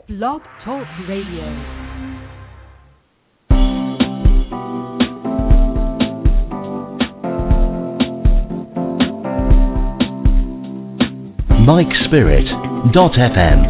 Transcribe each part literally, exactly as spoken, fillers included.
Blog Talk Radio. Mike Spirit dot f m.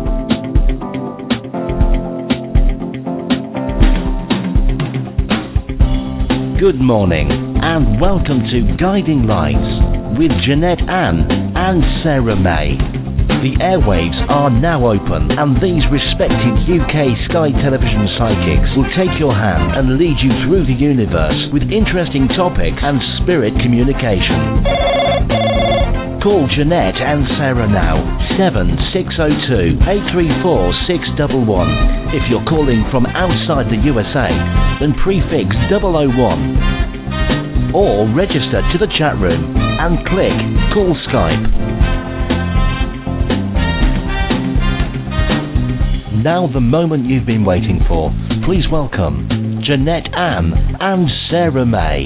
Good morning and welcome to Guiding Lights with Jeanette Ann and Sarah May. The airwaves are now open and these respected U K Sky Television psychics will take your hand and lead you through the universe with interesting topics and spirit communication. Call Jeanette and Sarah now, seven six zero two, eight three four, six one one. If you're calling from outside the U S A, then prefix double oh one. Or register to the chat room and click Call Skype. Now the moment you've been waiting for. Please welcome Jeanette Ann and Sarah May.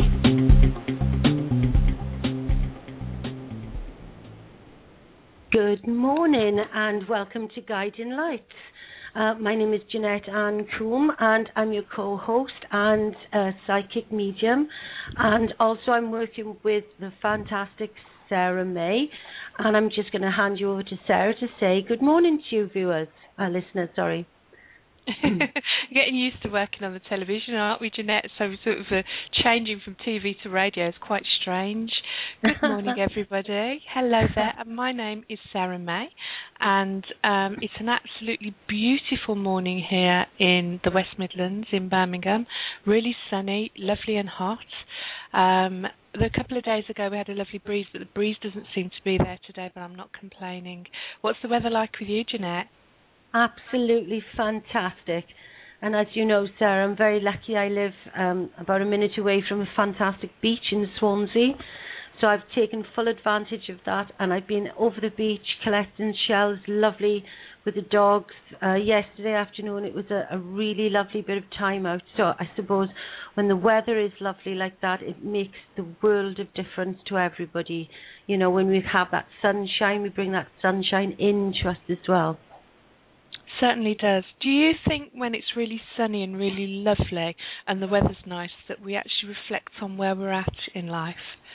Good morning and welcome to Guiding Lights. Uh, my name is Jeanette Ann Coombe and I'm your co-host and uh, psychic medium, and also I'm working with the fantastic Sarah May, and I'm just going to hand you over to Sarah to say good morning to you viewers, uh, listeners, sorry. Getting used to working on the television, aren't we, Jeanette? So sort of uh, changing from T V to radio is quite strange. Good morning, everybody. Hello there. And my name is Sarah May, and um, it's an absolutely beautiful morning here in the West Midlands in Birmingham. Really sunny, lovely and hot. Um, a couple of days ago we had a lovely breeze, but the breeze doesn't seem to be there today, but I'm not complaining. What's the weather like with you, Jeanette? Absolutely fantastic. And as you know, Sarah, I'm very lucky. I live um, about a minute away from a fantastic beach in Swansea. So I've taken full advantage of that, and I've been over the beach collecting shells, lovely, with the dogs. Uh, yesterday afternoon it was a, a really lovely bit of time out. So I suppose when the weather is lovely like that, it makes the world of difference to everybody. You know, when we have that sunshine, we bring that sunshine into us as well. Certainly does. Do you think when it's really sunny and really lovely and the weather's nice that we actually reflect on where we're at in life?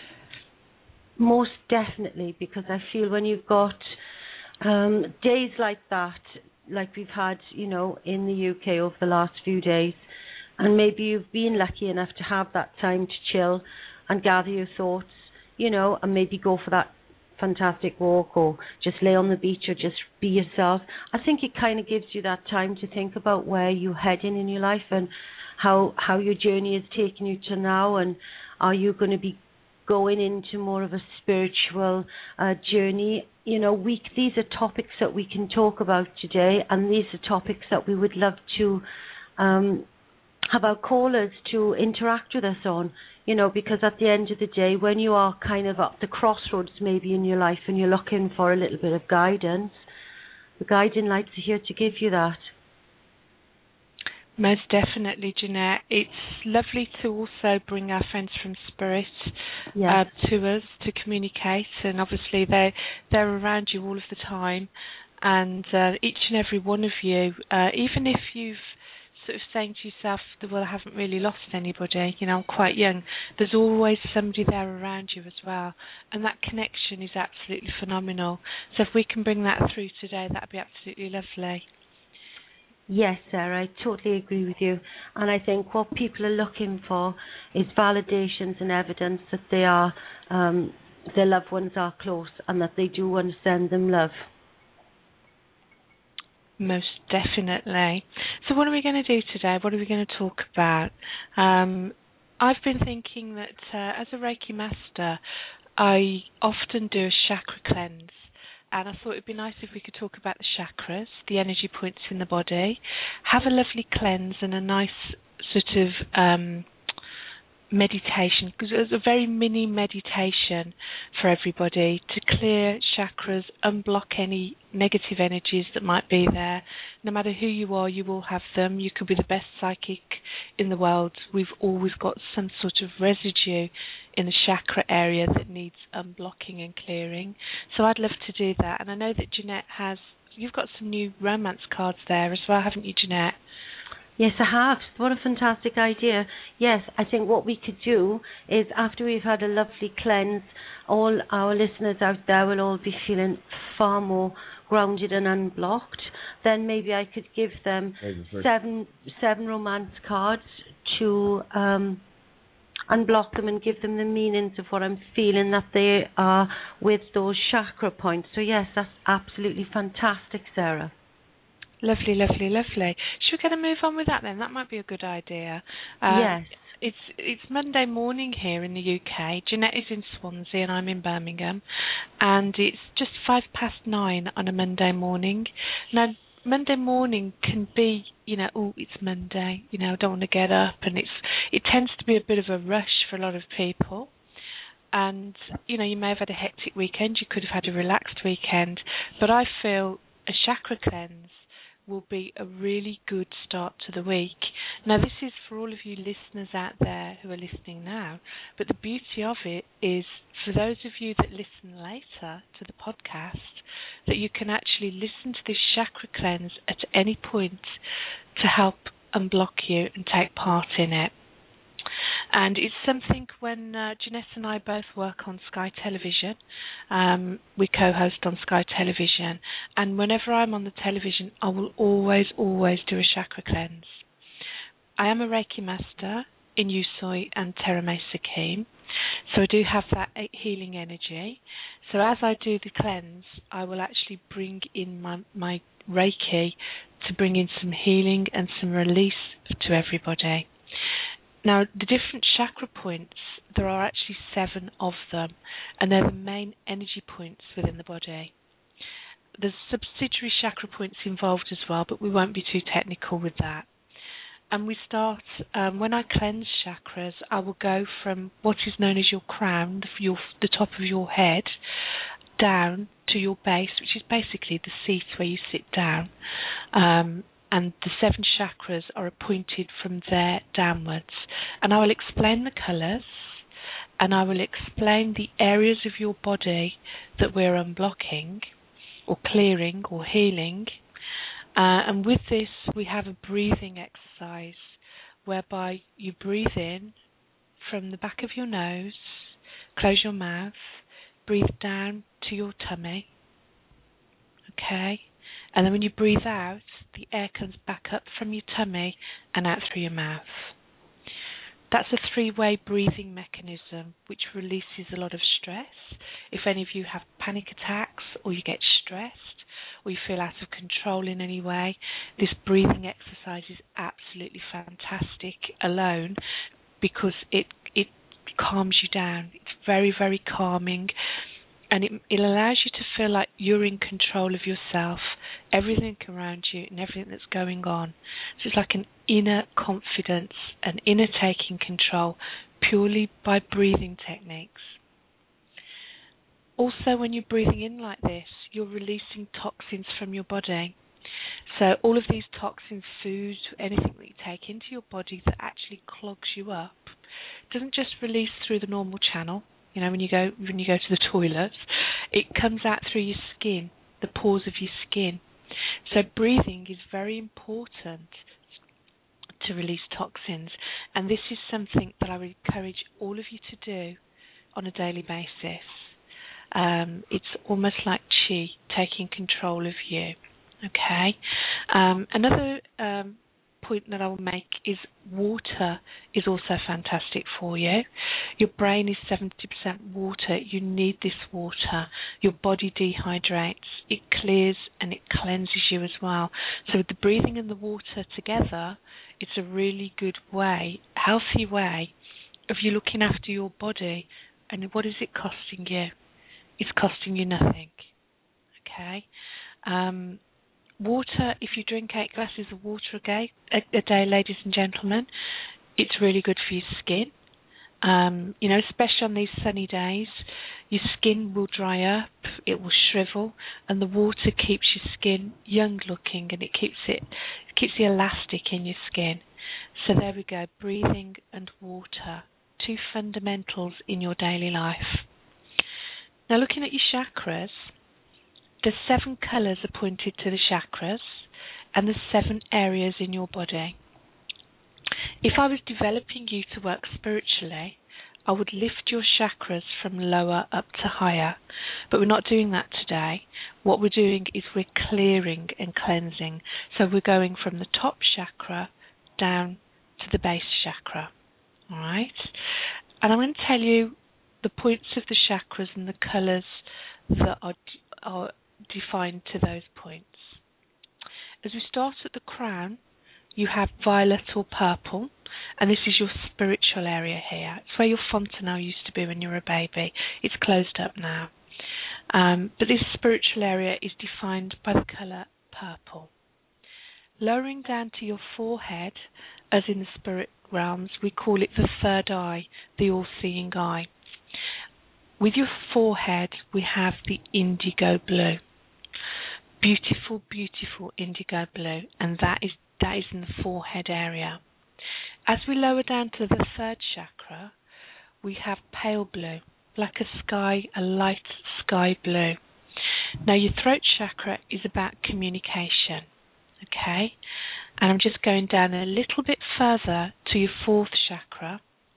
Most definitely, because I feel when you've got um, days like that, like we've had, you know, in the U K over the last few days, and maybe you've been lucky enough to have that time to chill and gather your thoughts, you know, and maybe go for that fantastic walk or just lay on the beach or just be yourself. I think it kind of gives you that time to think about where you're heading in your life and how how your journey has taken you to now, and are you going to be going into more of a spiritual uh, journey. You know, we, these are topics that we can talk about today, and these are topics that we would love to um, have our callers to interact with us on. You know, because at the end of the day, when you are kind of at the crossroads maybe in your life and you're looking for a little bit of guidance, the Guiding Lights are here to give you that. Most definitely, Jeanette. It's lovely to also bring our friends from Spirit yes. uh, to us to communicate, and obviously they're, they're around you all of the time, and uh, each and every one of you, uh, even if you've sort of saying to yourself, well, I haven't really lost anybody, you know, I'm quite young, there's always somebody there around you as well, and that connection is absolutely phenomenal. So if we can bring that through today, that'd be absolutely lovely. Yes, Sarah, I totally agree with you. And I think what people are looking for is validations and evidence that they are, um, their loved ones are close and that they do want to send them love. Most definitely. So what are we going to do today? What are we going to talk about? Um, I've been thinking that uh, as a Reiki master, I often do a chakra cleanse. And I thought it would be nice if we could talk about the chakras, the energy points in the body, have a lovely cleanse and a nice sort of um, meditation, because it's a very mini meditation for everybody to clear chakras, unblock any negative energies that might be there. No matter who you are, you will have them. You could be the best psychic in the world. We've always got some sort of residue in the chakra area that needs unblocking and clearing. So I'd love to do that. And I know that Jeanette has you've got some new romance cards there as well, haven't you, Jeanette? Yes, I have. What a fantastic idea. Yes, I think what we could do is after we've had a lovely cleanse, all our listeners out there will all be feeling far more grounded and unblocked. Then maybe I could give them seven seven romance cards to um, unblock them and give them the meanings of what I'm feeling that they are with those chakra points. So yes, that's absolutely fantastic, Sarah. Lovely, lovely, lovely. Should we get a move on with that then? That might be a good idea. Uh, yes. It's it's Monday morning here in the U K. Jeanette is in Swansea and I'm in Birmingham. And it's just five past nine on a Monday morning. Now, Monday morning can be, you know, oh, it's Monday, you know, I don't want to get up. And it's it tends to be a bit of a rush for a lot of people. And, you know, you may have had a hectic weekend. You could have had a relaxed weekend. But I feel a chakra cleanse will be a really good start to the week. Now, this is for all of you listeners out there who are listening now, but the beauty of it is for those of you that listen later to the podcast, that you can actually listen to this chakra cleanse at any point to help unblock you and take part in it. And it's something when uh, Jeanette and I both work on Sky Television. Um, we co-host on Sky Television. And whenever I'm on the television, I will always, always do a chakra cleanse. I am a Reiki master in Usui and Terame Sakim. So I do have that healing energy. So as I do the cleanse, I will actually bring in my, my Reiki to bring in some healing and some release to everybody. Now, the different chakra points, there are actually seven of them, and they're the main energy points within the body. There's subsidiary chakra points involved as well, but we won't be too technical with that. And we start, um, when I cleanse chakras, I will go from what is known as your crown, the, your, the top of your head, down to your base, which is basically the seat where you sit down. Um, and the seven chakras are appointed from there downwards. And I will explain the colours, and I will explain the areas of your body that we're unblocking, or clearing, or healing. Uh, and with this, we have a breathing exercise, whereby you breathe in from the back of your nose, close your mouth, breathe down to your tummy, okay? And then when you breathe out, the air comes back up from your tummy and out through your mouth. That's a three-way breathing mechanism which releases a lot of stress. If any of you have panic attacks or you get stressed or you feel out of control in any way, this breathing exercise is absolutely fantastic alone because it it calms you down. It's very, very calming. And it, it allows you to feel like you're in control of yourself, everything around you and everything that's going on. So it's like an inner confidence, an inner taking control purely by breathing techniques. Also, when you're breathing in like this, you're releasing toxins from your body. So all of these toxins, food, anything that you take into your body that actually clogs you up, doesn't just release through the normal channel. You know, when you go when you go to the toilet, it comes out through your skin, the pores of your skin. So breathing is very important to release toxins, and this is something that I would encourage all of you to do on a daily basis. Um, it's almost like chi taking control of you. Okay. Um, another um, point that I will make is water is also fantastic for you. Your brain is seventy percent water. You need this water. Your body dehydrates. It clears and it cleanses you as well. So with the breathing and the water together, it's a really good way, healthy way of you looking after your body. And what is it costing you? It's costing you nothing. Okay? Um, Water, if you drink eight glasses of water a day, a, a day, ladies and gentlemen, it's really good for your skin. Um, you know, especially on these sunny days, your skin will dry up, it will shrivel, and the water keeps your skin young looking, and it keeps it, it keeps the elastic in your skin. So there we go, breathing and water, two fundamentals in your daily life. Now, looking at your chakras, the seven colours are pointed to the chakras and the seven areas in your body. If I was developing you to work spiritually, I would lift your chakras from lower up to higher, but we're not doing that today. What we're doing is we're clearing and cleansing. So we're going from the top chakra down to the base chakra. All right? And I'm going to tell you the points of the chakras and the colours that are, are defined to those points. As we start at the crown, you have violet or purple, and this is your spiritual area here. It's where your fontanelle used to be when you were a baby. It's closed up now. Um, but this spiritual area is defined by the colour purple. Lowering down to your forehead, as in the spirit realms, we call it the third eye, the all-seeing eye. With your forehead, we have the indigo blue. Beautiful, beautiful indigo blue, and that is that is in the forehead area. As we lower down to the third chakra, we have pale blue, like a sky, a light sky blue. Now your throat chakra is about communication, okay? And I'm just going down a little bit further to your fourth chakra,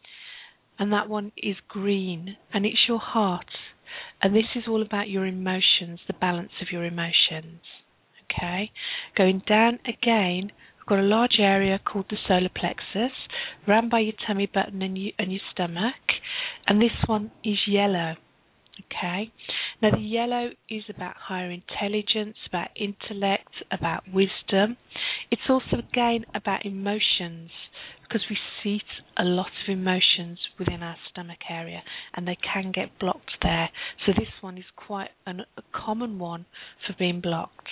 and that one is green, and it's your heart. And this is all about your emotions, the balance of your emotions, okay? Going down again, got a large area called the solar plexus, run by your tummy button and, you, and your stomach, and this one is yellow. Okay, now the yellow is about higher intelligence, about intellect, about wisdom. It's also again about emotions, because we seat a lot of emotions within our stomach area, and they can get blocked there. So this one is quite an, a common one for being blocked.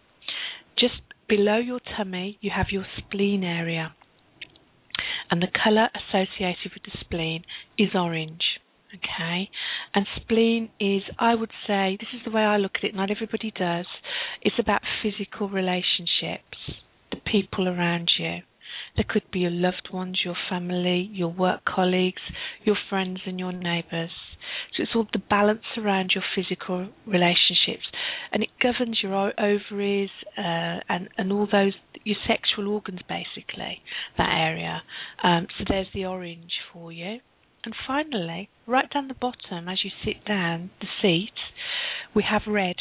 Just below your tummy, you have your spleen area, and the colour associated with the spleen is orange. Okay, and spleen is, I would say, this is the way I look at it, not everybody does, it's about physical relationships, the people around you. There could be your loved ones, your family, your work colleagues, your friends and your neighbours. So it's all the balance around your physical relationships, and it governs your ovaries uh, and, and all those, your sexual organs basically, that area. Um, so there's the orange for you. And finally, right down the bottom, as you sit down, the seat, we have red.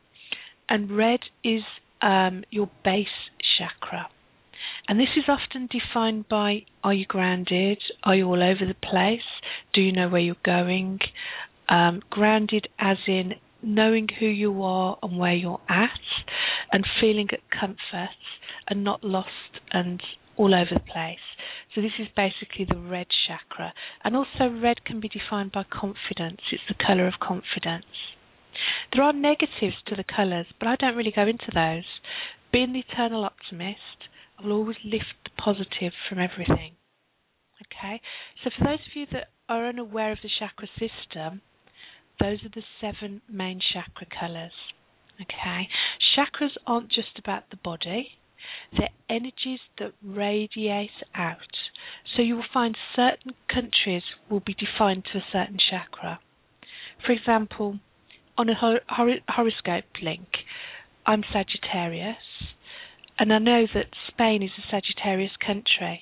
And red is um, your base chakra. And this is often defined by, are you grounded? Are you all over the place? Do you know where you're going? Um, grounded as in knowing who you are and where you're at, and feeling at comfort and not lost and all over the place. So this is basically the red chakra. And also red can be defined by confidence. It's the colour of confidence. There are negatives to the colours, but I don't really go into those. Being the eternal optimist, I will always lift the positive from everything. Okay? So for those of you that are unaware of the chakra system, those are the seven main chakra colours. Okay? Chakras aren't just about the body. They're energies that radiate out. So you will find certain countries will be defined to a certain chakra. For example, on a hor- hor- horoscope link, I'm Sagittarius, and I know that Spain is a Sagittarius country.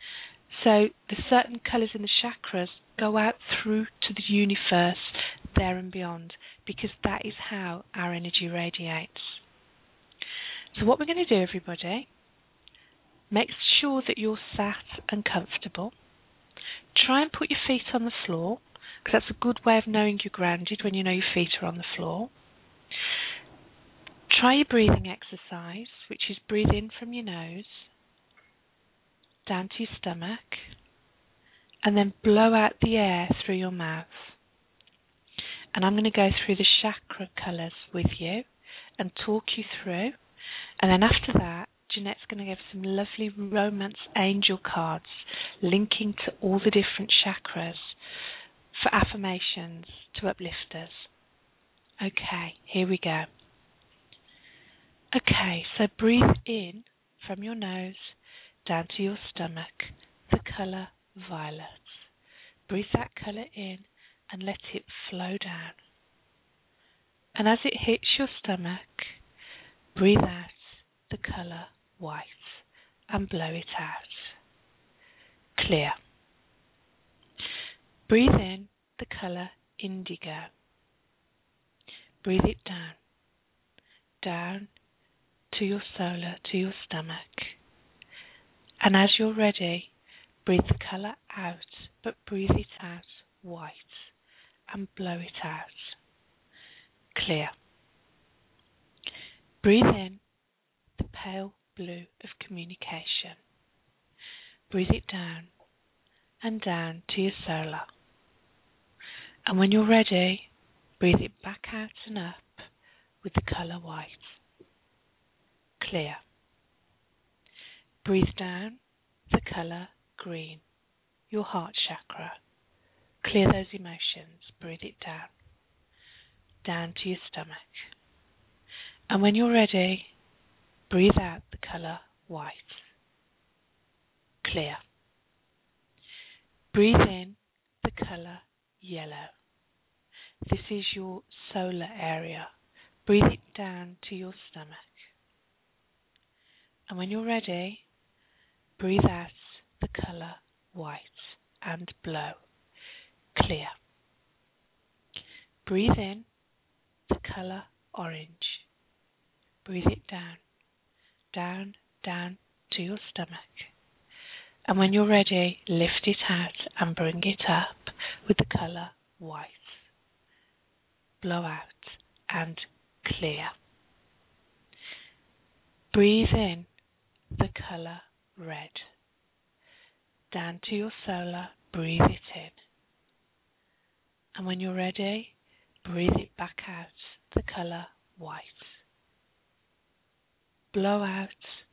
So the certain colours in the chakras go out through to the universe, there and beyond, because that is how our energy radiates. So what we're going to do, everybody, make sure that you're sat and comfortable. Try and put your feet on the floor, because that's a good way of knowing you're grounded, when you know your feet are on the floor. Try your breathing exercise, which is breathe in from your nose, down to your stomach, and then blow out the air through your mouth. And I'm going to go through the chakra colours with you and talk you through. And then after that, Jeanette's going to give some lovely romance angel cards linking to all the different chakras for affirmations to uplift us. Okay, here we go. Okay, so breathe in from your nose down to your stomach, the colour violet. Breathe that colour in and let it flow down. And as it hits your stomach, breathe out the colour white and blow it out. Clear. Breathe in the colour indigo. Breathe it down, down to your solar, to your stomach. And as you're ready, breathe the colour out, but breathe it out white and blow it out. Clear. Breathe in the pale blue of communication. Breathe it down and down to your solar. And when you're ready, breathe it back out and up with the colour white. Clear. Breathe down the colour green, your heart chakra. Clear those emotions. Breathe it down, down to your stomach. And when you're ready, breathe out the colour white. Clear. Breathe in the colour yellow. This is your solar area. Breathe it down to your stomach. And when you're ready, breathe out the colour white and blow. Clear. Breathe in the colour orange. Breathe it down, down, down to your stomach. And when you're ready, lift it out and bring it up with the colour white. Blow out and clear. Breathe in the colour red. Down to your solar, breathe it in. And when you're ready, breathe it back out, the colour white. Blow out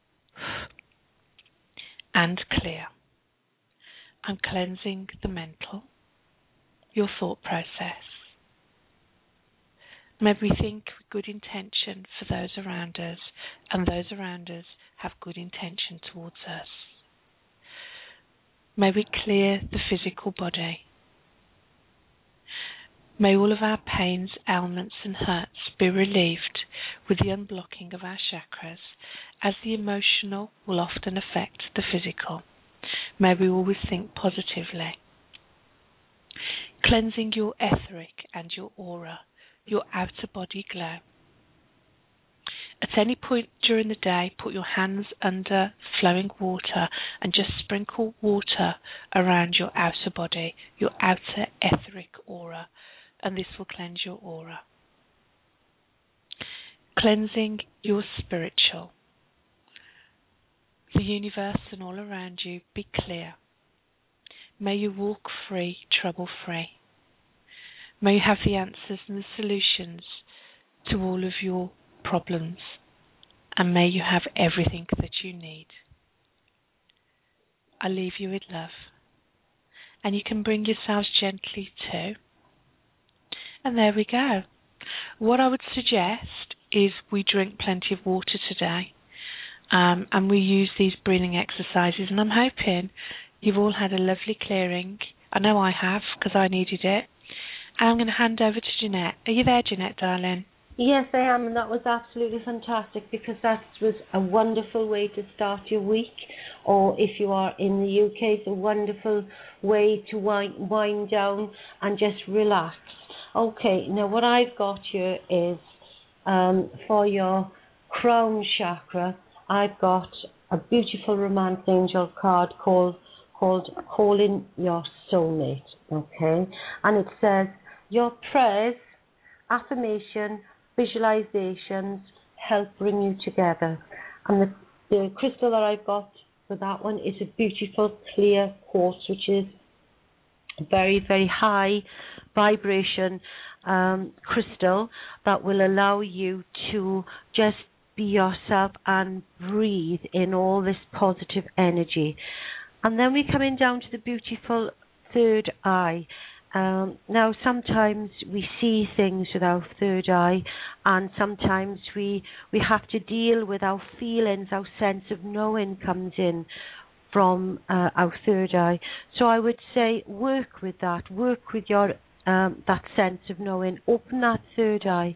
and clear. I'm cleansing the mental, your thought process. May we think with good intention for those around us, and those around us have good intention towards us. May we clear the physical body. May all of our pains, ailments and hurts be relieved with the unblocking of our chakras, as the emotional will often affect the physical. May we always think positively. Cleansing your etheric and your aura, your outer body glow. At any point during the day, put your hands under flowing water and just sprinkle water around your outer body, your outer etheric aura, and this will cleanse your aura. Cleansing your spiritual. The universe and all around you be clear. May you walk free, trouble-free. May you have the answers and the solutions to all of your problems, and may you have everything that you need. I leave you with love, and you can bring yourselves gently too. And there we go. What I would suggest is we drink plenty of water today, um, and we use these breathing exercises, and I'm hoping you've all had a lovely clearing. I know I have, because I needed it. And I'm going to hand over to Jeanette. Are you there, Jeanette, darling? Yes, I am, and that was absolutely fantastic, because that was a wonderful way to start your week, or if you are in the U K, it's a wonderful way to wind, wind down and just relax. Okay, now what I've got here is um, for your crown chakra, I've got a beautiful romance angel card called called Calling Your Soulmate, okay? And it says, your prayers, affirmation, visualizations help bring you together. And the, the crystal that I've got for that one is a beautiful clear quartz, which is very, very high vibration um, crystal that will allow you to just be yourself and breathe in all this positive energy. And then we come in down to the beautiful third eye. Um, now, sometimes we see things with our third eye, and sometimes we we have to deal with our feelings, our sense of knowing comes in from uh, our third eye. So I would say work with that, work with your um, that sense of knowing, open that third eye,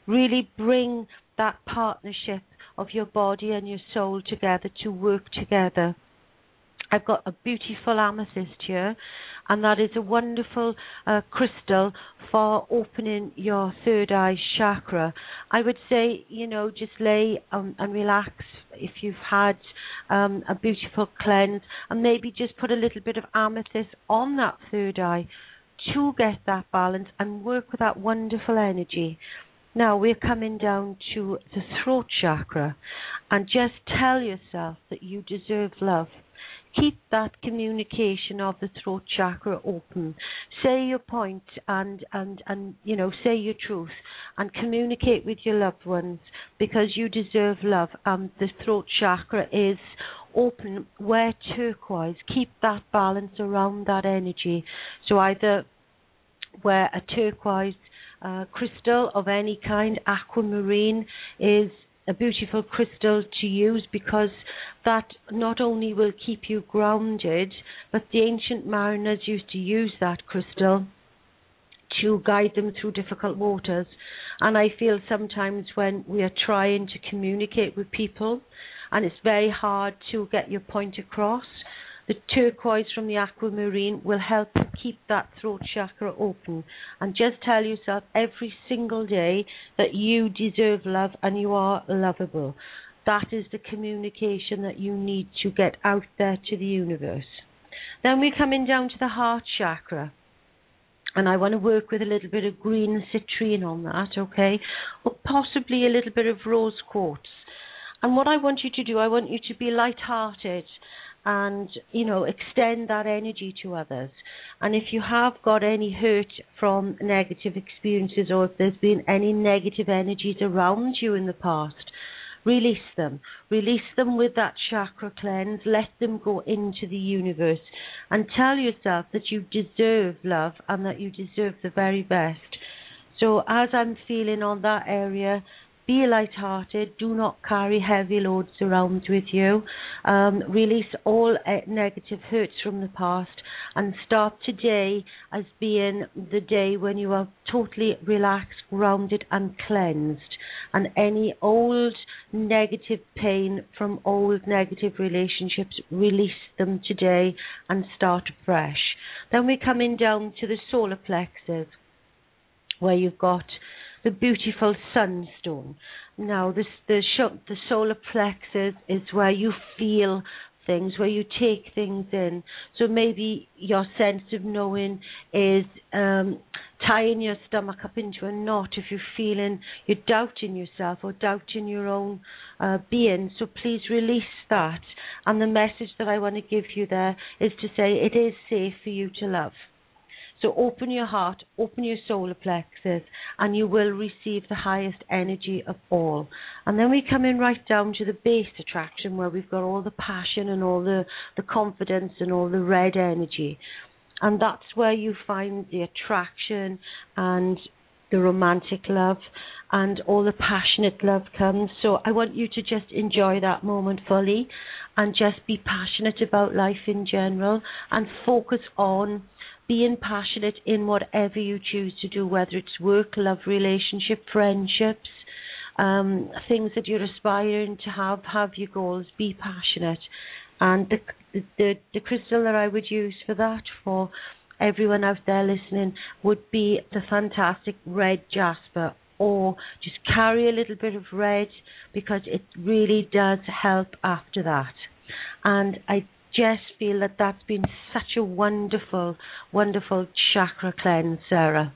really bring that partnership of your body and your soul together to work together. I've got a beautiful amethyst here, and that is a wonderful uh, crystal for opening your third eye chakra. I would say, you know, just lay um, and relax if you've had um, a beautiful cleanse, and maybe just put a little bit of amethyst on that third eye to get that balance and work with that wonderful energy. Now we're coming down to the throat chakra, and just tell yourself that you deserve love. Keep that communication of the throat chakra open. Say your point and, and, and, you know, say your truth and communicate with your loved ones, because you deserve love. Um, the throat chakra is open where turquoise. Keep that balance around that energy. So either where a turquoise uh, crystal of any kind, aquamarine, is a beautiful crystal to use, because that not only will keep you grounded, but the ancient mariners used to use that crystal to guide them through difficult waters. And I feel sometimes when we are trying to communicate with people and it's very hard to get your point across, the turquoise from the aquamarine will help keep that throat chakra open. And just tell yourself every single day that you deserve love and you are lovable. That is the communication that you need to get out there to the universe. Then we're coming down to the heart chakra. And I want to work with a little bit of green citrine on that, okay? Or possibly a little bit of rose quartz. And what I want you to do, I want you to be light-hearted and, you know, extend that energy to others. And if you have got any hurt from negative experiences, or if there's been any negative energies around you in the past, release them. Release them with that chakra cleanse. Let them go into the universe. And tell yourself that you deserve love and that you deserve the very best. So as I'm feeling on that area, be light-hearted. Do not carry heavy loads around with you. Um, release all uh, negative hurts from the past, and start today as being the day when you are totally relaxed, grounded and cleansed. And any old negative pain from old negative relationships, release them today and start afresh. Then we're coming down to the solar plexus, where you've got the beautiful sunstone. Now, this, the the solar plexus is where you feel things, where you take things in. So maybe your sense of knowing is um, tying your stomach up into a knot if you're feeling you're doubting yourself or doubting your own uh, being. So please release that. And the message that I want to give you there is to say it is safe for you to love. So open your heart, open your solar plexus, and you will receive the highest energy of all. And then we come in right down to the base attraction, where we've got all the passion and all the, the confidence and all the red energy. And that's where you find the attraction and the romantic love and all the passionate love comes. So I want you to just enjoy that moment fully and just be passionate about life in general and focus on being passionate in whatever you choose to do, whether it's work, love, relationship, friendships, um, things that you're aspiring to have, have your goals, be passionate. And the, the, the crystal that I would use for that, for everyone out there listening, would be the fantastic red jasper, or just carry a little bit of red, because it really does help after that. And I just feel that that's been such a wonderful, wonderful chakra cleanse, Sarah.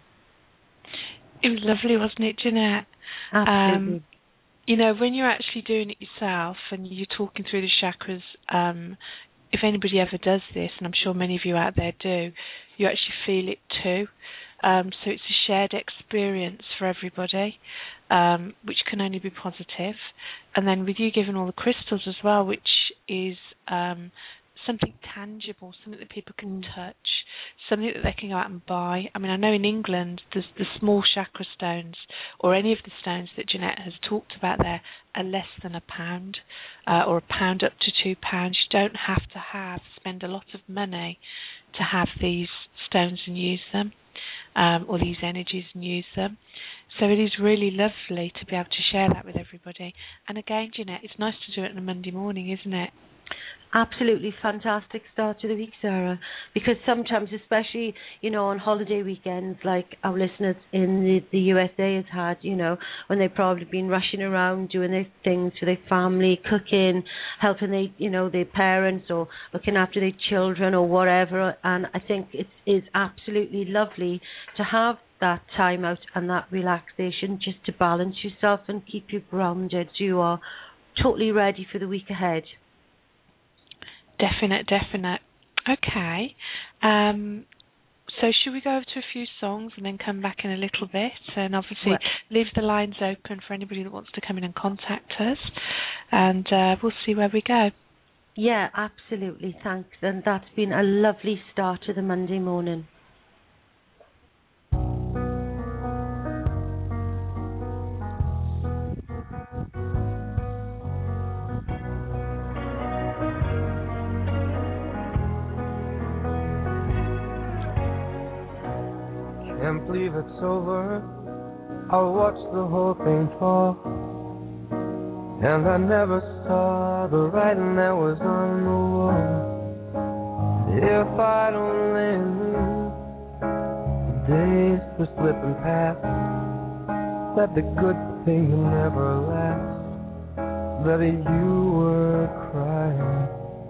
It was lovely, wasn't it, Jeanette? Absolutely. Um, you know, when you're actually doing it yourself and you're talking through the chakras, um, if anybody ever does this, and I'm sure many of you out there do, you actually feel it too. Um, so it's a shared experience for everybody, um, which can only be positive. And then with you giving all the crystals as well, which is um, something tangible, something that people can touch, something that they can go out and buy. I mean, I know in England, the, the small chakra stones, or any of the stones that Jeanette has talked about there, are less than a pound, uh, or a pound up to two pounds. You don't have to have spend a lot of money to have these stones and use them, um, or these energies and use them. So it is really lovely to be able to share that with everybody. And again, Jeanette, it's nice to do it on a Monday morning, isn't it? Absolutely fantastic start to the week, Sarah, because sometimes, especially, you know, on holiday weekends, like our listeners in the, the U S A has had, you know, when they've probably been rushing around doing their things for their family, cooking, helping their, you know, their parents or looking after their children or whatever. And I think it is absolutely lovely to have that time out and that relaxation just to balance yourself and keep you grounded so you are totally ready for the week ahead. Definite, definite. Okay. Um, so should we go over to a few songs and then come back in a little bit? And obviously well, leave the lines open for anybody that wants to come in and contact us. And uh, we'll see where we go. Yeah, absolutely. Thanks. And that's been a lovely start to the Monday morning. Can't believe it's over. I watched the whole thing fall, and I never saw the writing that was on the wall. If I'd only knew the days were slipping past, that the good thing would never last, that you were crying.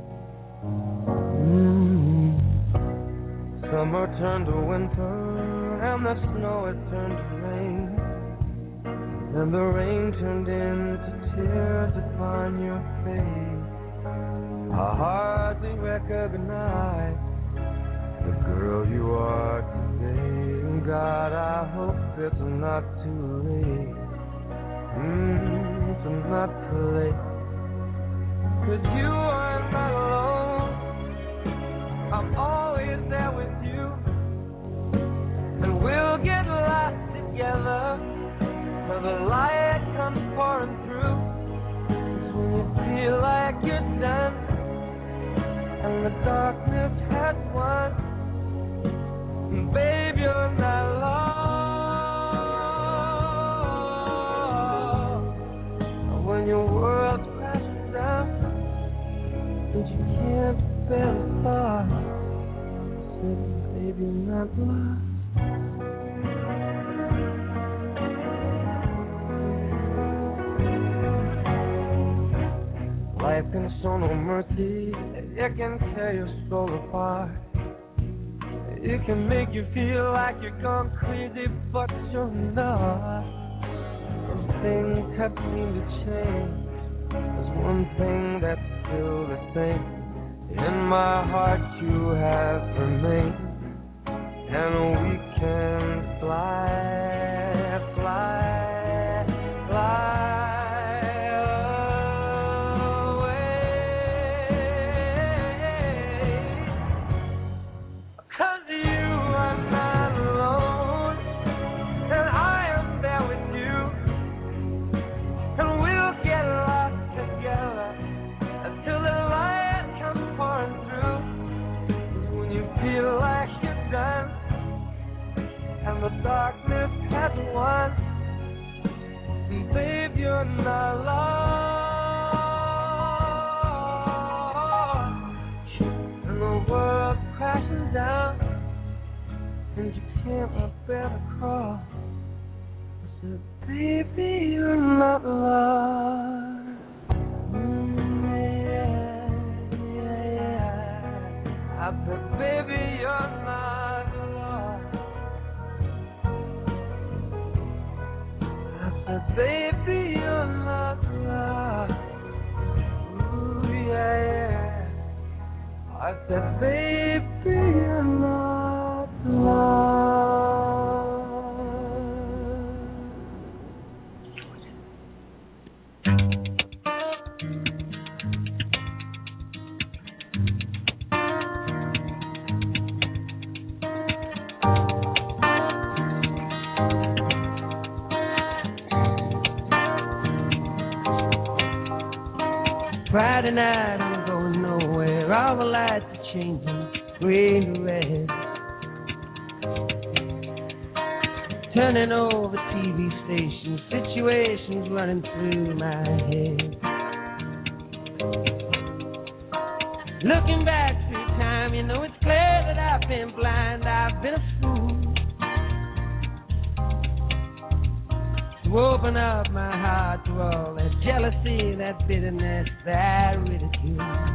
Mm-hmm. Summer turned to winter, and the snow had turned to rain, and the rain turned into tears upon your face. I hardly recognize the girl you are today. And God, I hope it's not too late. Mm, it's not too late. 'Cause you are not alone. I'm always there with you. And we'll get lost together till the light comes pouring through. It's when you feel like you're done and the darkness has won. And babe, you're not lost. And when your world crashes down and you can't bear the thought, say, baby, you're not lost. Life can show no mercy, it can tear your soul apart. It can make you feel like you're gone crazy, but you're not. Those things have seemed to change. There's one thing that's still the same. In my heart you have remained, and we can fly, fly, fly. The darkness has won, and babe, you're not lost. And the world's crashing down, and you can't bear the cross. I said, baby, you're not lost. Mm, yeah, yeah, yeah. I said, baby, you're not. Baby, you're not lost. Ooh, yeah, yeah. I said, baby, you're not lost. Friday night, I'm going nowhere. All the lights are changing, green to red. turning over T V stations, situations running through my head. Looking back through time, you know it's clear that I've been blind, I've been a fool to open up my heart to all that jealousy, that bitterness, that ridicule.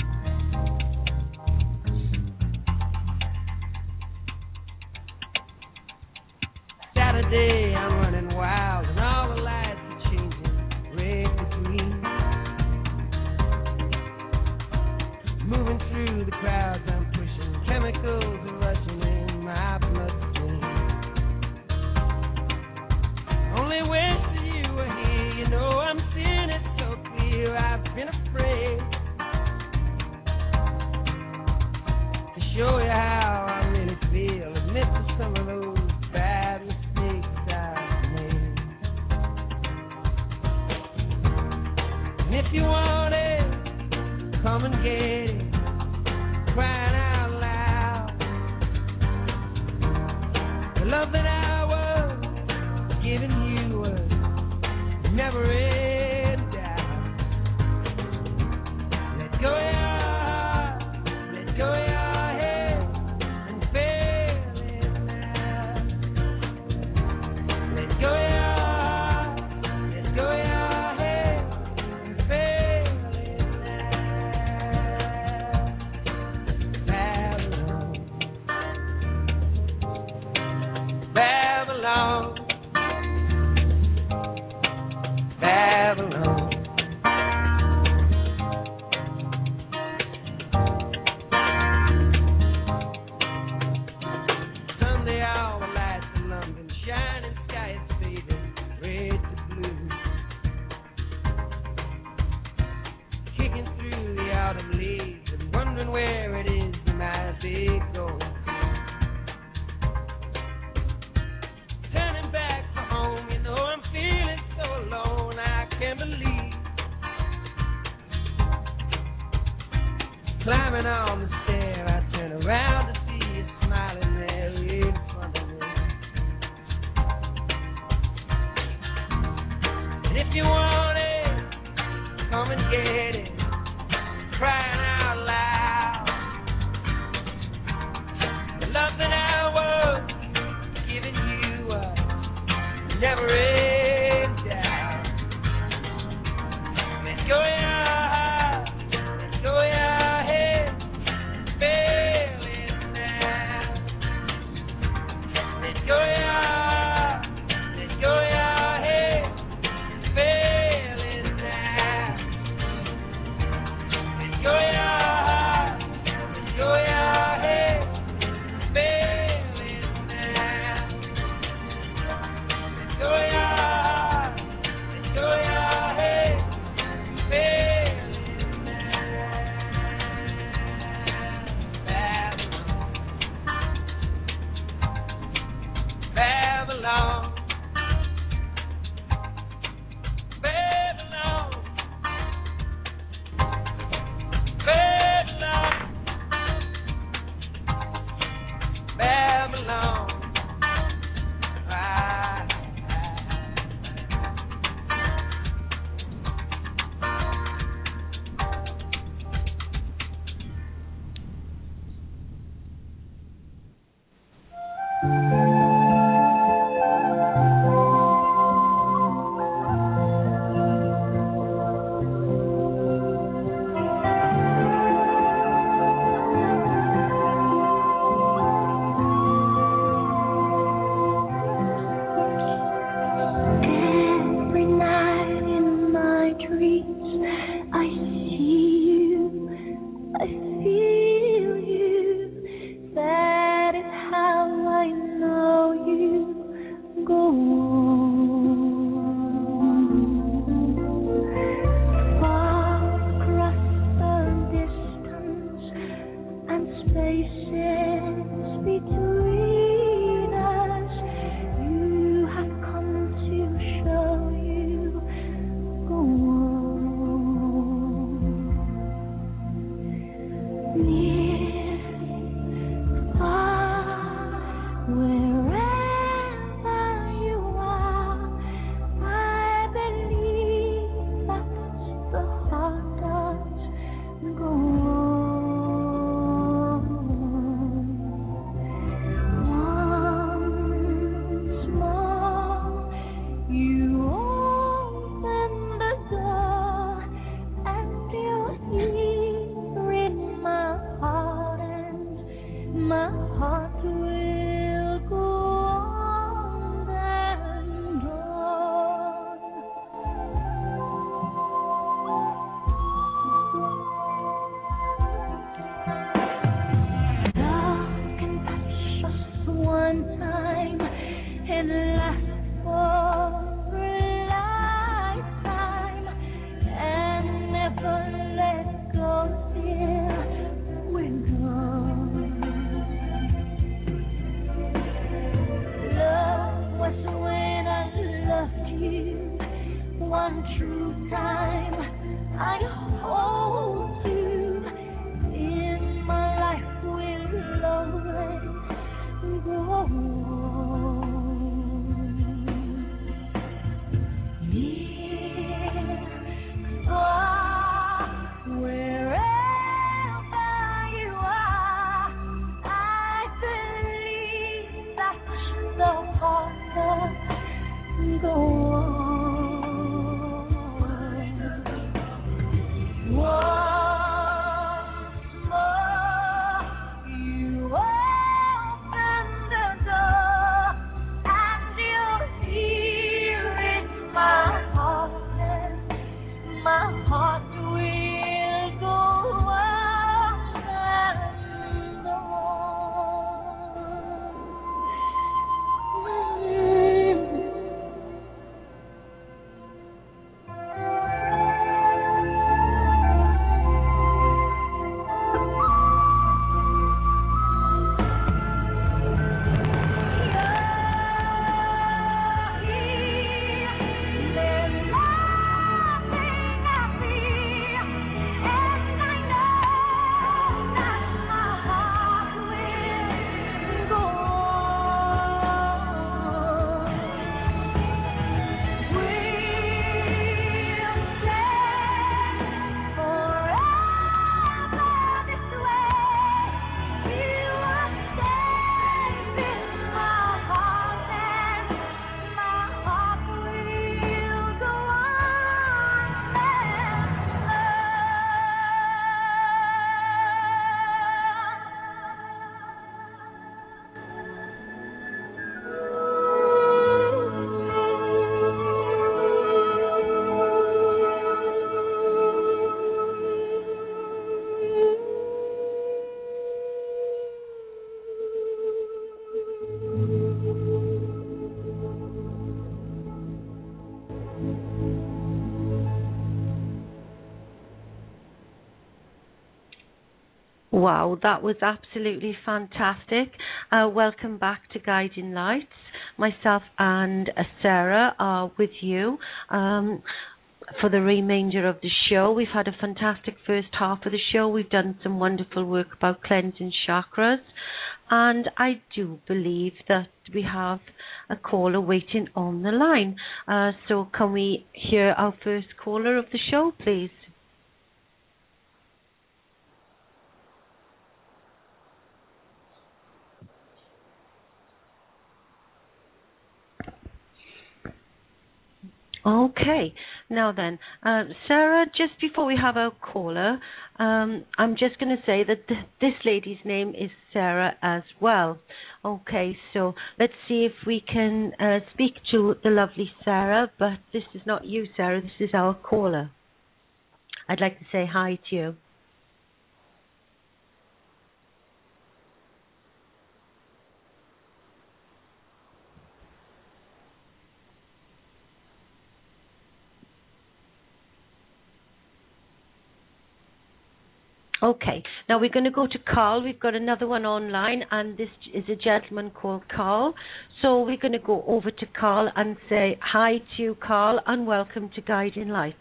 Saturday, I'm running wild, and all the lights are changing red to green. Moving through the crowds, I'm pushing chemicals are rushing in my bloodstream. Only wish that you were here, you know I'm seeing it so clear. I've been afraid to show you how I really feel, admit to some of those bad mistakes I've made. And if you want it, come and get it, crying out loud. The love that I was giving you was never in doubt. Let go of your heart, let go of your head, and feel it now. Let go of your heart, let go of your head, and feel it now. Babylon, Babylon, Babylon. Someday all the lights in London, shining sky is fading, red to blue. Kicking through the autumn leaves and wondering where it is we might be going. Turning back for home, you know I'm feeling so alone, I can't believe. Climbing on the stair, I turn around to see you smiling there in front of me. And if you want it, come and get it, crying out loud. The love that I was giving you was never in doubt. Let go of your heart, let go of your head, and feel it now. Let go of your heart, let go of your head, and feel it now. Let go of your heart, let go of your head, and feel it now. Let go of your heart, let go of your head, and feel it now. Babylon, Babylon, Babylon, Babylon, Babylon. Ah, Every night in my dreams, I see you, I feel you. That is how I know you. Go on. Far across the distance and spaces between us, you have come to show you. Go on. Near, far, wherever time I hold you in my life will always go on. Near, far, wherever you are, I believe that the heart will go on. Wow, that was absolutely fantastic. Uh, welcome back to Guiding Lights. Myself and uh, Sarah are with you um, for the remainder of the show. We've had a fantastic first half of the show. We've done some wonderful work about cleansing chakras. And I do believe that we have a caller waiting on the line. Uh, so can we hear our first caller of the show, please? Okay, now then, uh, Sarah, just before we have our caller, um, I'm just going to say that th- this lady's name is Sarah as well. Okay, so let's see if we can uh, speak to the lovely Sarah, but this is not you, Sarah, this is our caller. I'd like to say hi to you. Okay, now we're going to go to Carl. We've got another one online, and this is a gentleman called Carl. So we're going to go over to Carl and say hi to you, Carl, and welcome to Guiding Lights.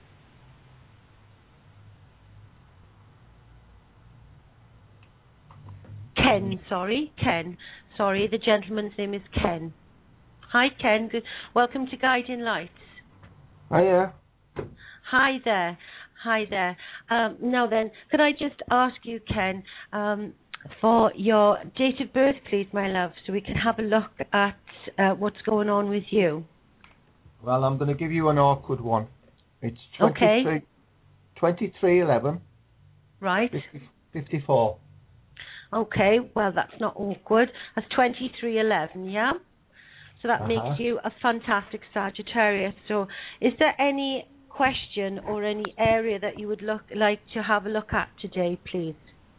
Ken, sorry, Ken. Sorry, the gentleman's name is Ken. Hi, Ken. Good. Welcome to Guiding Lights. Hiya. Hi there. Hi there. Um, now then, could I just ask you, Ken, um, for your date of birth, please, my love, so we can have a look at uh, what's going on with you. Well, I'm going to give you an awkward one. It's twenty-three, okay. twenty-three eleven. Right. fifty, fifty-four. Okay, well, that's not awkward. That's twenty-three eleven, yeah? So that uh-huh. makes you a fantastic Sagittarius. So is there any question or any area that you would look like to have a look at today, please?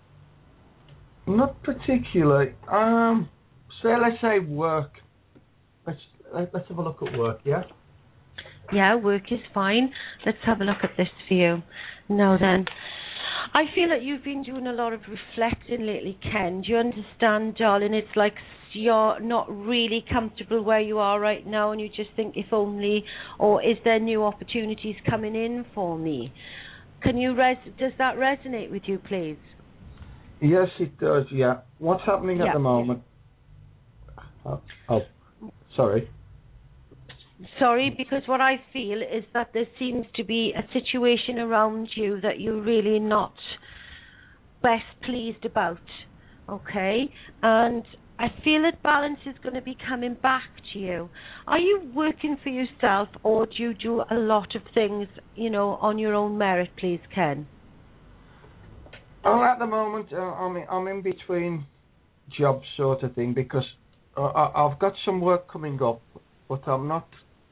Not particularly. Um, say, let's say work. Let's let's have a look at work, yeah? Yeah, work is fine. Let's have a look at this for you. Now then, I feel that you've been doing a lot of reflecting lately, Ken. Do you understand, darling? It's like you're not really comfortable where you are right now, and you just think, if only, or is there new opportunities coming in for me? Can you res? Does that resonate with you, please? Yes, it does. Yeah. What's happening yeah. at the moment? Oh, oh, sorry. Sorry, because what I feel is that there seems to be a situation around you that you're really not best pleased about, okay? And I feel that balance is going to be coming back to you. Are you working for yourself, or do you do a lot of things, you know, on your own merit, please, Ken? Oh, at the moment, uh, I'm, I'm in between jobs sort of thing, because uh, I, I've got some work coming up, but I'm not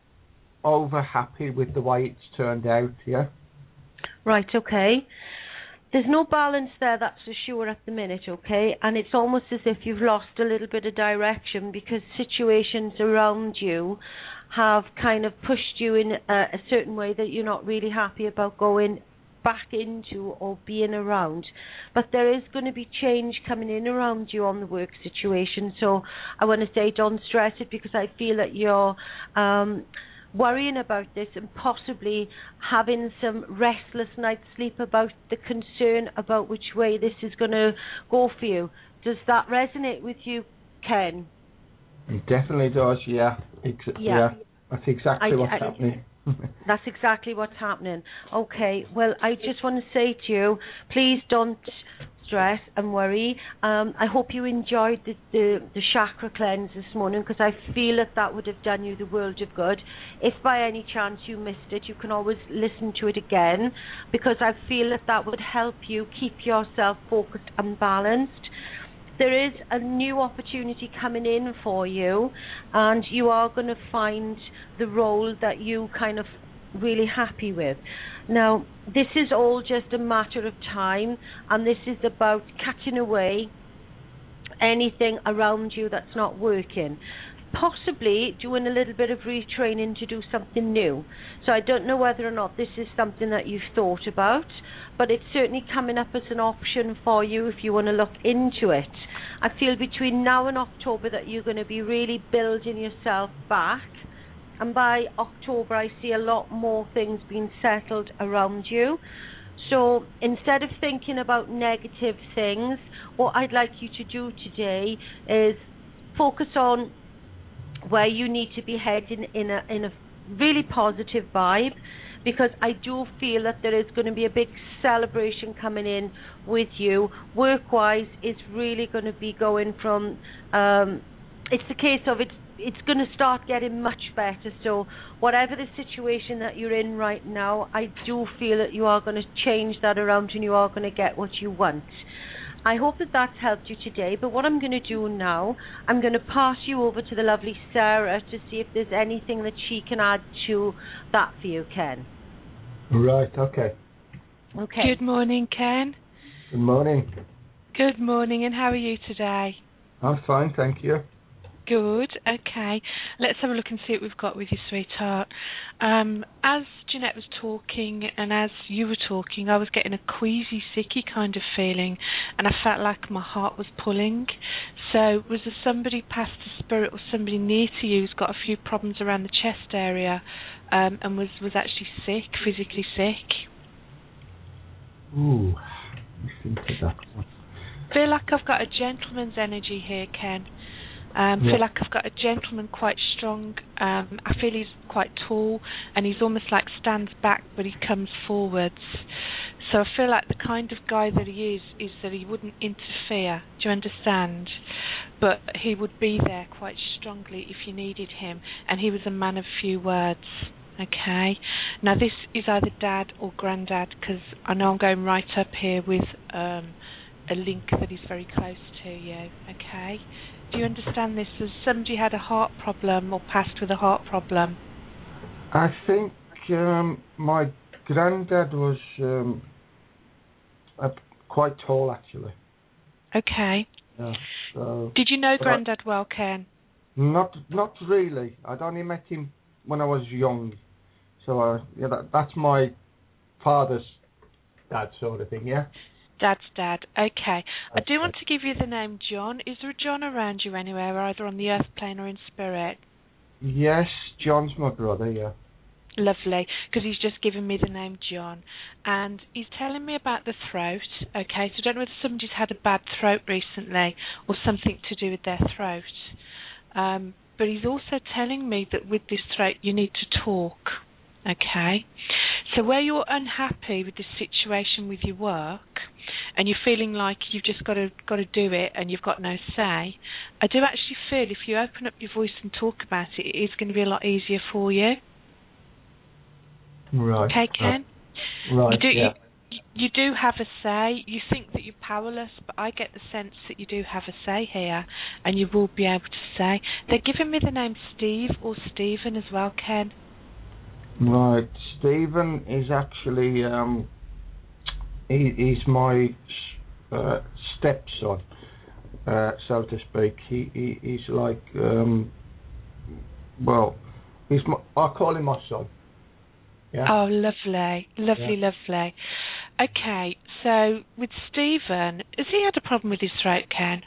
over happy with the way it's turned out, yeah? Right, okay. There's no balance there, that's for sure, at the minute, okay? And it's almost as if you've lost a little bit of direction, because situations around you have kind of pushed you in a, a certain way that you're not really happy about going back into or being around. But there is going to be change coming in around you on the work situation. So I want to say don't stress it, because I feel that you're um, worrying about this and possibly having some restless night's sleep about the concern about which way this is going to go for you. Does that resonate with you, Ken? It definitely does, yeah. Ex- yeah. yeah. That's exactly I, what's I, happening. That's exactly what's happening. Okay, well, I just want to say to you, please don't stress and worry. Um, I hope you enjoyed the, the, the chakra cleanse this morning, because I feel that that would have done you the world of good. If by any chance you missed it, you can always listen to it again, because I feel that that would help you keep yourself focused and balanced. There is a new opportunity coming in for you, and you are going to find the role that you kind of really happy with. Now, this is all just a matter of time, and this is about cutting away anything around you that's not working. Possibly doing a little bit of retraining to do something new. So I don't know whether or not this is something that you've thought about, but it's certainly coming up as an option for you if you want to look into it. I feel between now and October that you're going to be really building yourself back, and by October I see a lot more things being settled around you. So instead of thinking about negative things, what I'd like you to do today is focus on where you need to be heading in a in a really positive vibe, because I do feel that there is going to be a big celebration coming in with you. Work-wise, it's really going to be going from, um, it's the case of it's, it's going to start getting much better. So whatever the situation that you're in right now, I do feel that you are going to change that around and you are going to get what you want. I hope that that's helped you today, but what I'm going to do now, I'm going to pass you over to the lovely Sarah to see if there's anything that she can add to that for you, Ken. Right, okay. Okay. Good morning, Ken. Good morning. Good morning, and how are you today? I'm fine, thank you. Good, okay. Let's have a look and see what we've got with you, sweetheart. Um, as Jeanette was talking and as you were talking, I was getting a queasy, sicky kind of feeling, and I felt like my heart was pulling. So was there somebody past the spirit or somebody near to you who's got a few problems around the chest area um, and was, was actually sick, physically sick? Ooh, listen to that one. I feel like I've got a gentleman's energy here, Ken. Um, I yeah. feel like I've got a gentleman quite strong. Um, I feel he's quite tall, and he's almost like stands back, but he comes forwards. So I feel like the kind of guy that he is, is that he wouldn't interfere. Do you understand? But he would be there quite strongly if you needed him, and he was a man of few words. Okay. Now this is either dad or granddad, because I know I'm going right up here with um, a link that is very close to you. Okay. Do you understand this? Has somebody had a heart problem or passed with a heart problem? I think um, my granddad was um, uh, quite tall, actually. Okay. Yeah, so, did you know Granddad I, well, Ken? Not, not really. I'd only met him when I was young. So uh, yeah, that, that's my father's dad sort of thing, yeah? Dad's dad. Okay. I That's do want it. to give you the name John. Is there a John around you anywhere, either on the earth plane or in spirit? Yes, John's my brother, yeah. Lovely, because he's just given me the name John. And he's telling me about the throat, okay? So I don't know whether somebody's had a bad throat recently or something to do with their throat. Um, but he's also telling me that with this throat you need to talk, okay? So where you're unhappy with the situation with your work and you're feeling like you've just got to got to do it and you've got no say, I do actually feel if you open up your voice and talk about it, it is going to be a lot easier for you. Right. Okay, Ken? Right, you do, yeah. You, you do have a say. You think that you're powerless, but I get the sense that you do have a say here, and you will be able to say. They're giving me the name Steve or Stephen as well, Ken. Right. Stephen is actually, um, he, he's my uh, stepson, uh, so to speak. He, he He's like, um, well, he's my, I call him my son. Yeah. Oh, lovely, lovely, Yeah. lovely. Okay, so with Stephen, has he had a problem with his throat, Ken?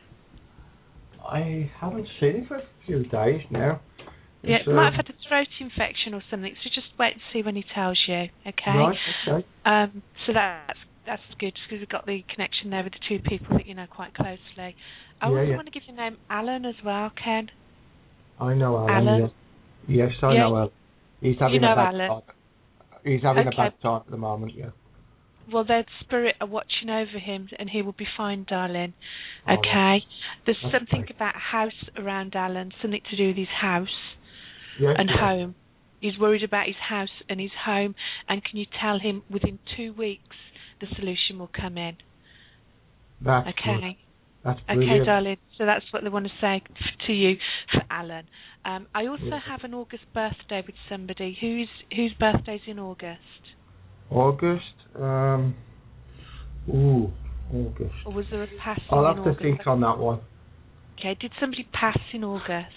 I haven't seen him for a few days now. Yeah, It's, he might um, have had a throat infection or something, so just wait and see when he tells you, okay? Right, okay. Um, so that's that's good, because we've got the connection there with the two people that you know quite closely. I Yeah, also yeah. want to give you the name Alan as well, Ken. I know Alan. Alan? Yeah. Yes, I Yeah, know Alan. He's having you know a bad Alan. time. He's having Okay. a bad time at the moment, yeah. Well, their spirit are watching over him, and he will be fine, darling. Oh, Okay? There's that's something great. about house around Alan, something to do with his house Yes, and yes. home. He's worried about his house and his home, and can you tell him within two weeks the solution will come in? That's Okay? good. That's Okay, brilliant. darling. So that's what they want to say f- to you for Alan. Um, I also Yeah. have an August birthday with somebody. Whose whose birthday's in August? August. Um. Ooh, August. Or was there a passing I'll in have to August? think on that one. Okay, did somebody pass in August?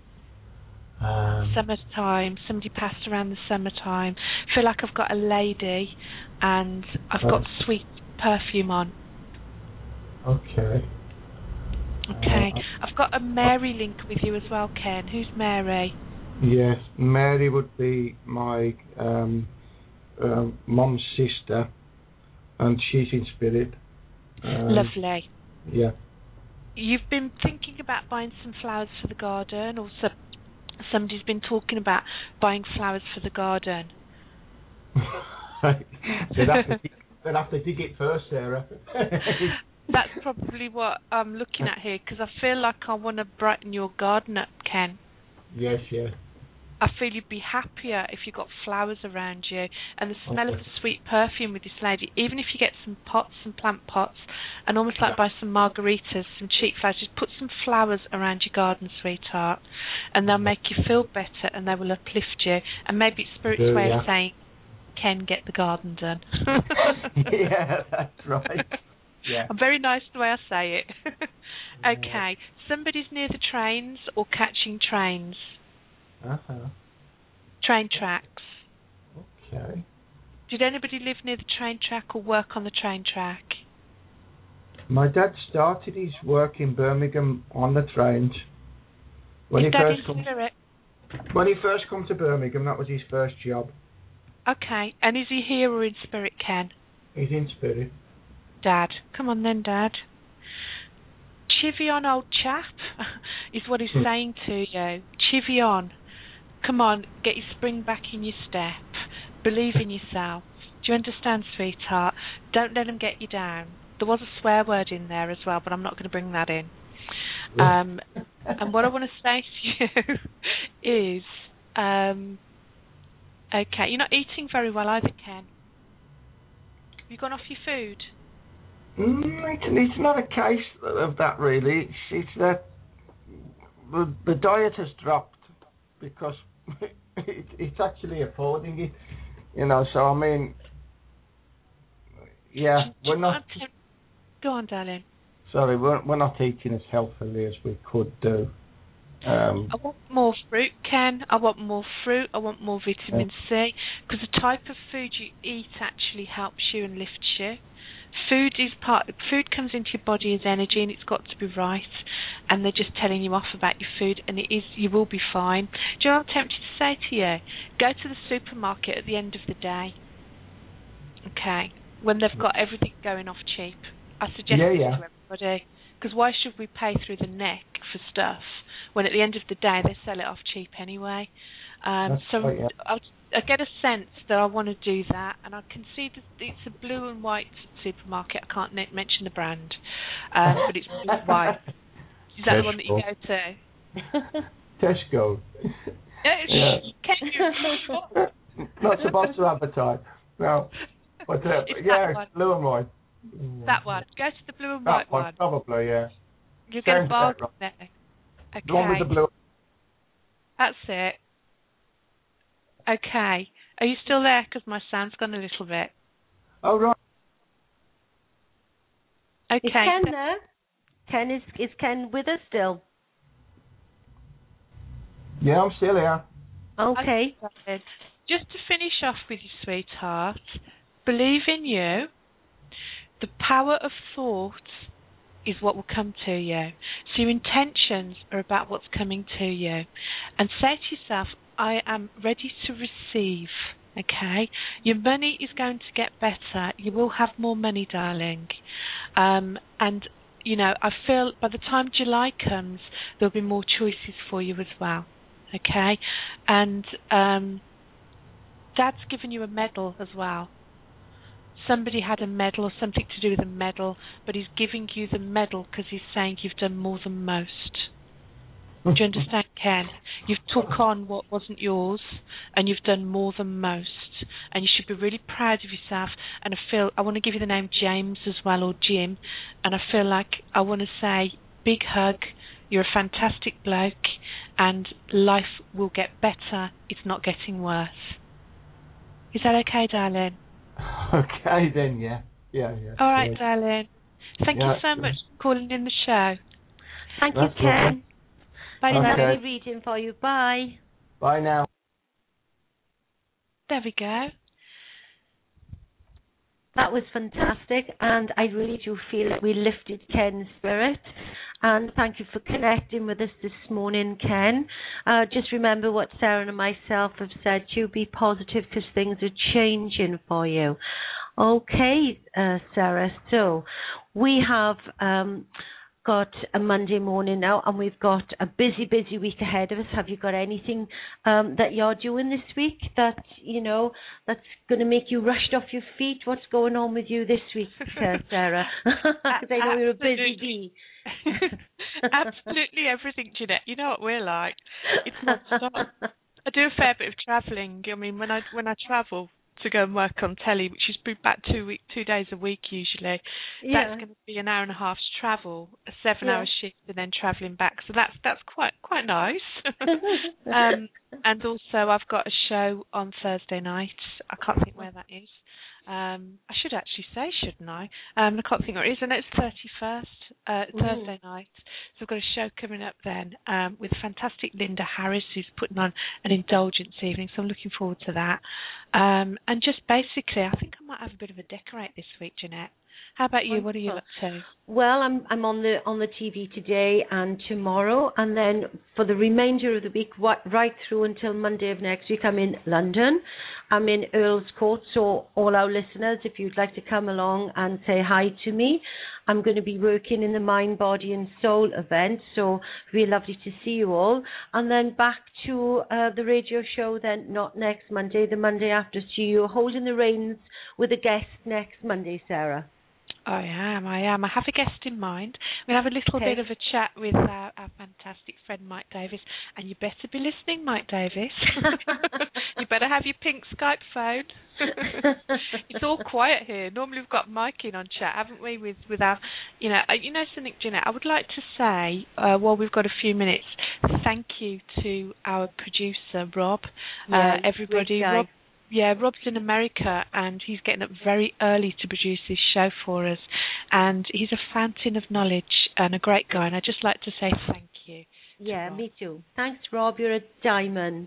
Um, Summertime. Somebody passed around the summertime. I feel like I've got a lady and I've got Right. sweet perfume on. okay. Okay. Uh, I've got a Mary link with you as well, Ken. Who's Mary? Yes, Mary would be my um, um, mum's sister, and she's in spirit. Um, Lovely. Yeah. You've been thinking about buying some flowers for the garden, or some, somebody's been talking about buying flowers for the garden. they'd, have to dig, they'd have to dig it first, Sarah. That's probably what I'm looking at here, because I feel like I want to brighten your garden up, Ken. Yes, yes. I feel you'd be happier if you got flowers around you, and the smell Okay. of the sweet perfume with this lady, even if you get some pots, some plant pots, and almost like Yeah. buy some margaritas, some cheap flowers, just put some flowers around your garden, sweetheart, and they'll make you feel better, and they will uplift you, and maybe it's Spirit's Do, way yeah. of saying, Ken, get the garden done. Yeah, that's right. Yeah. I'm very nice the way I say it. Okay, somebody's near the trains or catching trains. Uh-huh. Train tracks. Okay. Did anybody live near the train track or work on the train track? My dad started his work in Birmingham on the trains. When Is he Dad first in come, spirit? when he first come to Birmingham, that was his first job. Okay, and is he here or in spirit, Ken? He's in spirit. Dad. Come on then, Dad. Chivvy on, old chap, is what he's Hmm. saying to you. Chivvy on. Come on, get your spring back in your step. Believe in yourself. Do you understand, sweetheart? Don't let them get you down. There was a swear word in there as well, but I'm not going to bring that in. Um, and what I want to say to you is, um, okay, you're not eating very well either, Ken. Have you gone off your food? Mm, it's, it's not a case of that really. It's, it's that the, the diet has dropped because it, it's actually affording it. You know, so I mean, yeah, we're not. Go on, darling. Sorry, we're we're not eating as healthily as we could do. Um, I want more fruit, Ken. I want more fruit. I want more vitamin yeah. C, because the type of food you eat actually helps you and lifts you. Food is part. Food comes into your body as energy, and it's got to be right. And they're just telling you off about your food, and it is. You will be fine. Do you know what I'm tempted to say to you? Go to the supermarket at the end of the day. Okay, when they've got everything going off cheap. I suggest yeah, this yeah. to everybody, because why should we pay through the neck for stuff when at the end of the day they sell it off cheap anyway? Um, so right, yeah. I'll, I get a sense that I want to do that, and I can see that it's a blue and white supermarket. I can't ne- mention the brand, um, but it's blue and white. Is that Tesco. the one that you go to? Tesco. Yeah. Can you? Not supposed to advertise. No. But uh, It's yeah, that one. blue and white. That one. Go to the blue and That white one, one. probably, yeah. You'll get a Sounds bargain about there. Okay. The one with the blue. That's it. Okay. Are you still there? Because my sound's gone a little bit. Oh, right. Okay. Is Ken there? Ken is is Ken with us still? Yeah, I'm still here. Okay. Just to finish off with you, sweetheart, believe in you. The power of thought is what will come to you. So your intentions are about what's coming to you. And say to yourself, I am ready to receive, okay? Your money is going to get better. You will have more money, darling. Um, and, you know, I feel by the time July comes, there'll be more choices for you as well, okay? And um, Dad's given you a medal as well. Somebody had a medal or something to do with a medal, but he's giving you the medal because he's saying you've done more than most. Do you understand, Ken? You've took on what wasn't yours, and you've done more than most. And you should be really proud of yourself. And I feel, I want to give you the name James as well, or Jim. And I feel like I want to say, big hug. You're a fantastic bloke, and life will get better. It's not getting worse. Is that okay, darling? Okay, then, yeah. Yeah, yeah. All right, yeah. darling. Thank yeah, you so much for calling in the show. Thank That's you, Ken. lovely. Bye, It's Okay. lovely reading for you. Bye. Bye now. There we go. That was fantastic, and I really do feel that we lifted Ken's spirit. And thank you for connecting with us this morning, Ken. Uh, just remember what Sarah and myself have said. You be positive because things are changing for you. Okay, uh, Sarah. So we have um, got a Monday morning now, and we've got a busy, busy week ahead of us. Have you got anything um, that you're doing this week that, you know, that's going to make you rushed off your feet? What's going on with you this week, uh, Sarah? Because I know you're a busy bee. Absolutely everything, Jeanette. You know what we're like. It's non-stop. I do a fair bit of travelling. I mean, when I when I travel to go and work on telly, which is about two week, two days a week usually, Yeah. that's going to be an hour and a half's travel, a seven-hour Yeah. shift, and then travelling back. So that's that's quite quite nice. um, and also, I've got a show on Thursday night. I can't think where that is. Um, I should actually say, shouldn't I? Um, I can't think where it is, and it's thirty-first, uh, Thursday night. So I've got a show coming up then um, with fantastic Linda Harris, who's putting on an indulgence evening. So I'm looking forward to that. Um, and just basically, I think I might have a bit of a decorate this week, Jeanette. How about you? What are you up to? Well, I'm I'm on the on the T V today and tomorrow, and then for the remainder of the week, right, right through until Monday of next week, I'm in London. I'm in Earl's Court, so all our listeners, if you'd like to come along and say hi to me, I'm going to be working in the Mind, Body and Soul event, so it'll be lovely to see you all. And then back to uh, the radio show then, not next Monday, the Monday after. So you're holding the reins with a guest next Monday, Sarah. I am, I am. I have a guest in mind. We'll have a little Okay. bit of a chat with our, our fantastic friend Mike Davis. And you better be listening, Mike Davis. You better have your pink Skype phone. It's all quiet here. Normally we've got Mike in on chat, haven't we, with, with our, you know, uh, you know something, Jeanette, I would like to say, uh, while we've got a few minutes, thank you to our producer, Rob. Yeah, uh, everybody, great guy. Rob. Yeah, Rob's in America, and he's getting up very early to produce this show for us. And he's a fountain of knowledge and a great guy, and I'd just like to say thank you. Yeah, Rob. me too. Thanks, Rob. You're a diamond.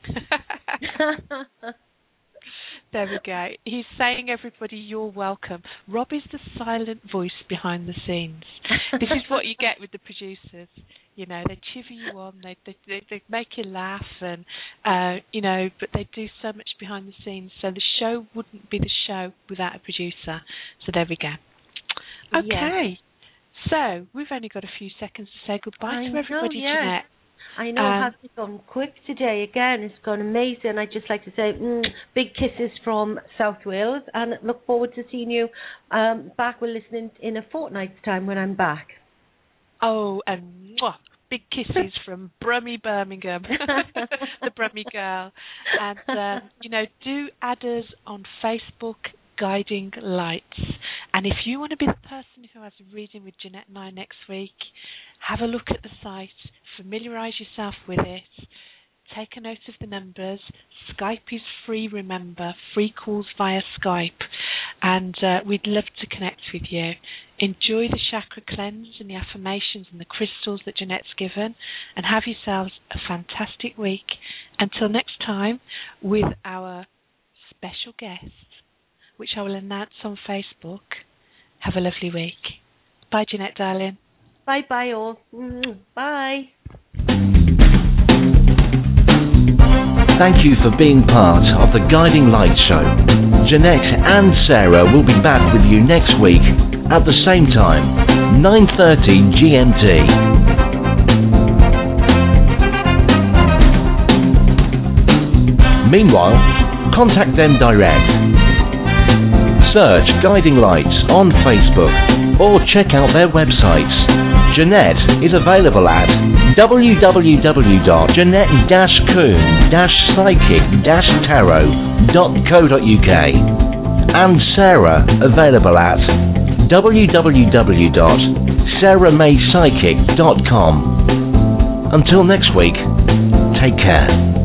There we go. He's saying, everybody, you're welcome. Rob is the silent voice behind the scenes. This is what you get with the producers. You know, they chiver you on, they they, they, they make you laugh, and uh, you know, but they do so much behind the scenes. So the show wouldn't be the show without a producer. So there we go. Okay. Yeah. So we've only got a few seconds to say goodbye I to everybody, know, yeah. Jeanette. I know Um, it has gone quick today. Again, it's gone amazing. I'd just like to say mm, big kisses from South Wales, and look forward to seeing you um, back. We're listening in a fortnight's time when I'm back. Oh, and mwah, big kisses from Brummy Birmingham, the Brummy girl. And, um, you know, do add us on Facebook, Guiding Lights. And if you want to be the person who has a reading with Jeanette and I next week, have a look at the site, familiarise yourself with it, take a note of the numbers. Skype is free, remember, free calls via Skype. And uh, we'd love to connect with you. Enjoy the chakra cleanse and the affirmations and the crystals that Jeanette's given, and have yourselves a fantastic week. Until next time, with our special guest, which I will announce on Facebook. Have a lovely week. Bye, Jeanette, darling. Bye-bye, all. Mm, bye. Thank you for being part of the Guiding Light Show. Jeanette and Sarah will be back with you next week at the same time, nine thirty G M T. Meanwhile, contact them direct. Search Guiding Lights on Facebook or check out their websites. Jeanette is available at w w w dot jeanette dash coon dash psychic dash tarot dot co dot u k and Sarah available at w w w dot sarah may psychic dot com. Until next week, take care.